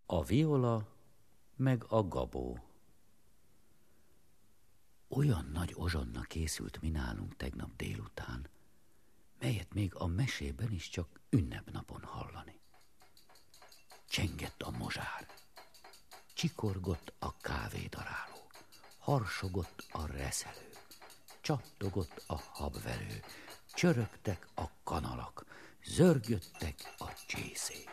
A Viola meg a Gabó. Olyan nagy ozsonna készült mi nálunk tegnap délután, melyet még a mesében is csak ünnepnapon hallani. Csengett a mozsár, csikorgott a kávédaráló, harsogott a reszelő, csattogott a habverő, csörögtek a kanalak, zörgöttek a csészék.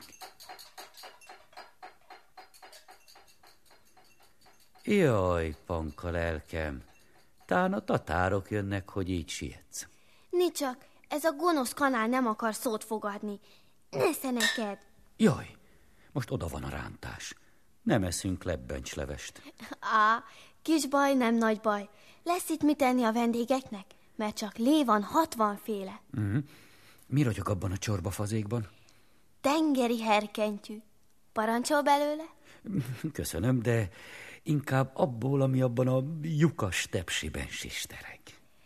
Jaj, Panka lelkem, tán a tatárok jönnek, hogy így sietsz. Nicsak, ez a gonosz kanál nem akar szót fogadni. Nesze neked. Jaj, most oda van a rántás. Nem eszünk lebbencslevest. Á, kis baj, nem nagy baj. Lesz itt mit enni a vendégeknek? Mert csak lé van 60 féle. Mi ragyog abban a csorbafazékban? Tengeri herkentyű. Parancsol belőle? Köszönöm, de inkább abból, ami abban a lyukas tepsiben sistereg.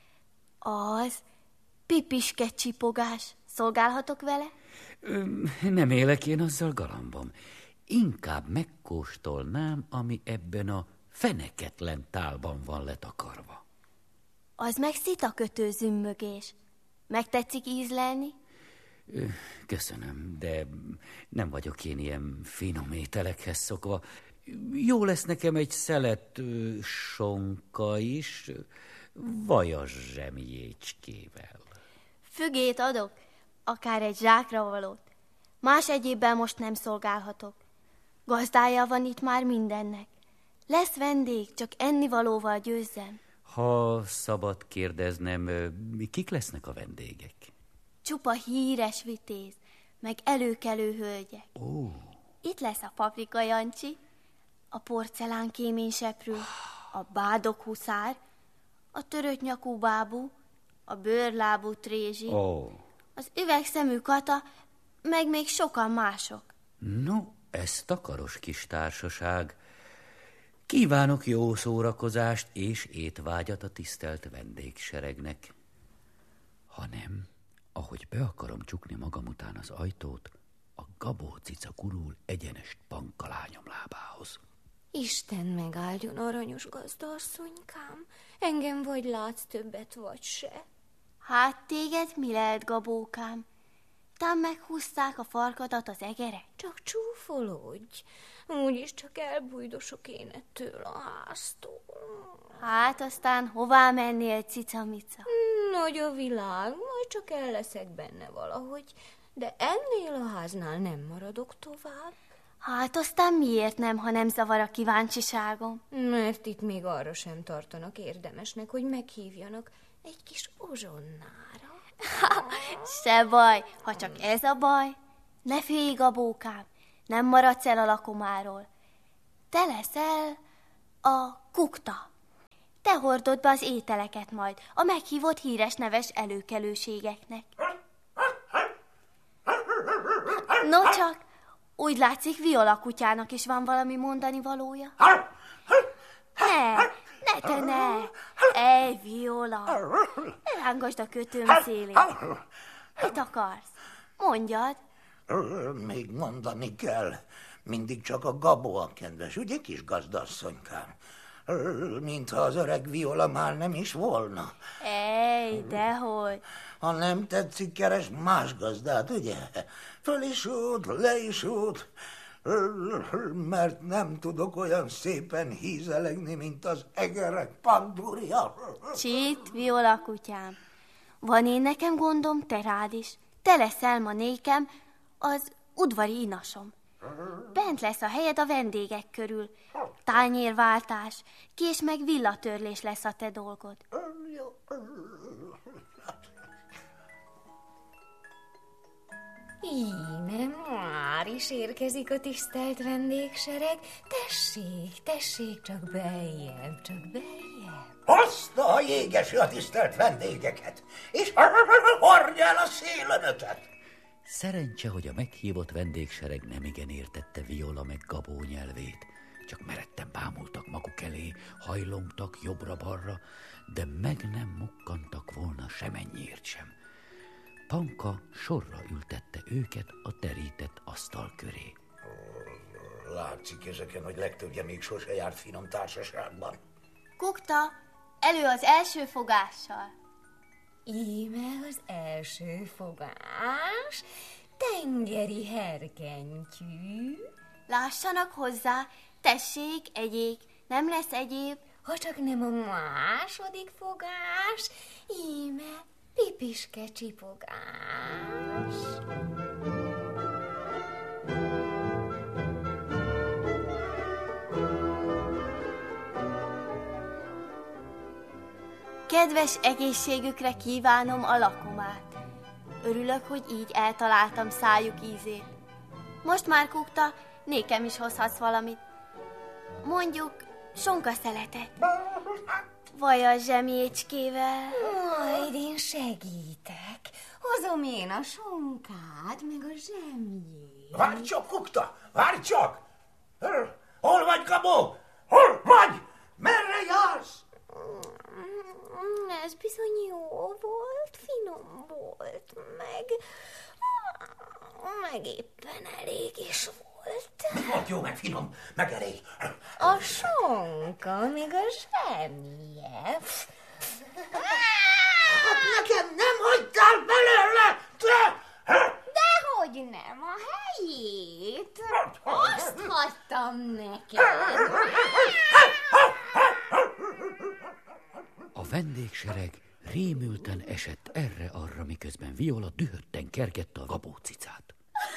Az pipiske csipogás. Szolgálhatok vele? Nem élek én azzal galambom. Inkább megkóstolnám, ami ebben a feneketlen tálban van letakarva. Az meg szitakötő zümmögés. Megtetszik ízlelni? Köszönöm, de nem vagyok én ilyen finom ételekhez szokva. Jó lesz nekem egy szelet sonka is, vajas zsemjécskével. Fügét adok, akár egy zsákra valót. Más egyébben most nem szolgálhatok. Gazdája van itt már mindennek. Lesz vendég, csak ennivalóval győzzem. Ha szabad kérdeznem, kik lesznek a vendégek? Csupa híres vitéz, meg előkelő hölgyek. Itt lesz a Paprika Jancsi, a porcelán kéményseprő, a bádok huszár, a törött nyakú bábú, a bőrlábú trézsi, az üvegszemű Kata, meg még sokan mások. No, ez takaros kis társaság. Kívánok jó szórakozást és étvágyat a tisztelt vendégseregnek. Ha nem, ahogy be akarom csukni magam után az ajtót, a Gabó cica gurul egyenest Panka lányom lábához. Isten megáldjon, aranyos gazdasszonykám. Engem vagy látsz többet, vagy se. Hát téged mi lehet, Gabókám? Tám meghúzták a farkadat az egerek? Csak csúfolódj. Úgyis csak elbújdosok én ettől a háztól. Hát aztán hová mennél, cica-mica? Nagy a világ, majd csak el leszek benne valahogy, de ennél a háznál nem maradok tovább. Hát aztán miért nem, ha nem zavar a kíváncsiságom? Mert itt még arra sem tartanak érdemesnek, hogy meghívjanak egy kis ozsonnára. Se baj, ha csak ez a baj. Ne félj, Gabókám, nem maradsz el a lakomáról. Te leszel a kukta. Te hordod be az ételeket majd a meghívott híres neves előkelőségeknek. No csak, úgy látszik, Viola kutyának is van valami mondani valója. Ne te ne! Ej, Viola! Ne rángasd a kötőm szélét. Mit akarsz? Mondjad. Még mondani kell. Mindig csak a Gabó a kedves, ugye, kis gazdasszonykám? Mintha az öreg Viola már nem is volna. Ej, dehogy. Ha nem tetszik, keres más gazdát, ugye? Föl is út, le is út, mert nem tudok olyan szépen hízelegni, mint az egerek pandúrja. Csit, Viola kutyám. Van én nekem gondom, te rád is. Te leszel ma nékem az udvari inasom. Bent lesz a helyed a vendégek körül. Tányérváltás, kés meg villatörlés lesz a te dolgod. Íme, már is érkezik a tisztelt vendégsereg. Tessék, tessék, csak beljebb, csak beljebb. Azt a jégeső a tisztelt vendégeket, és hordja el a szélönöket. Szerencse, hogy a meghívott vendégsereg nemigen értette Viola meg Gabó nyelvét. Csak meretten bámultak maguk elé, hajlongtak jobbra-balra, de meg nem mukkantak volna semennyiért sem. Panka sorra ültette őket a terített asztal köré. látszik ezeken, hogy legtöbbje még sose járt finom társaságban. Kukta, elő az első fogással. Íme az első fogás, tengeri herkentyű. Lássanak hozzá, tessék, egyék, nem lesz egyéb. Ha csak nem a második fogás, íme pipiske csipogás. Kedves egészségükre kívánom a lakomát. Örülök, hogy így eltaláltam szájuk ízét. Most már, Kukta, nékem is hozhatsz valamit. Mondjuk sonkaszeletet. Vajas zsemjécskével. Majd én segítek. Hozom én a sonkát, meg a zsemjét. Várj csak, Kukta, várj csak! Hol vagy, Gabó? Hol vagy? Merre jársz? Ez bizony jó volt, finom volt, meg éppen elég is volt. Mi volt jó, meg finom, meg elég? A sonka, meg a zsemje. Hát nekem nem hagytál belőle, te! Dehogy nem, a helyét. Azt hagytam neked. A vendégsereg rémülten esett erre-arra, miközben Viola dühötten kergette a Gabócicát.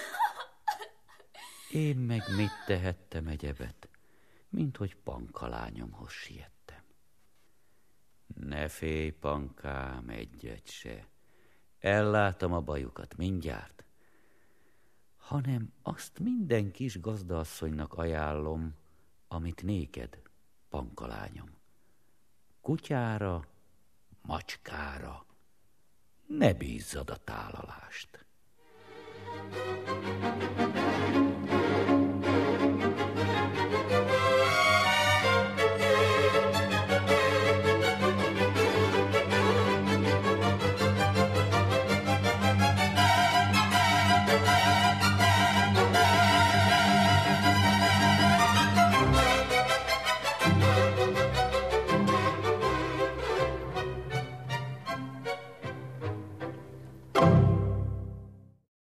Én meg mit tehettem egyebet, mint hogy Panka lányomhoz siettem. Ne félj, Pankám, egyet se. Ellátom a bajukat mindjárt, hanem azt minden kis gazdaasszonynak ajánlom, amit néked, Panka lányom. Kutyára, macskára ne bízzad a tálalást.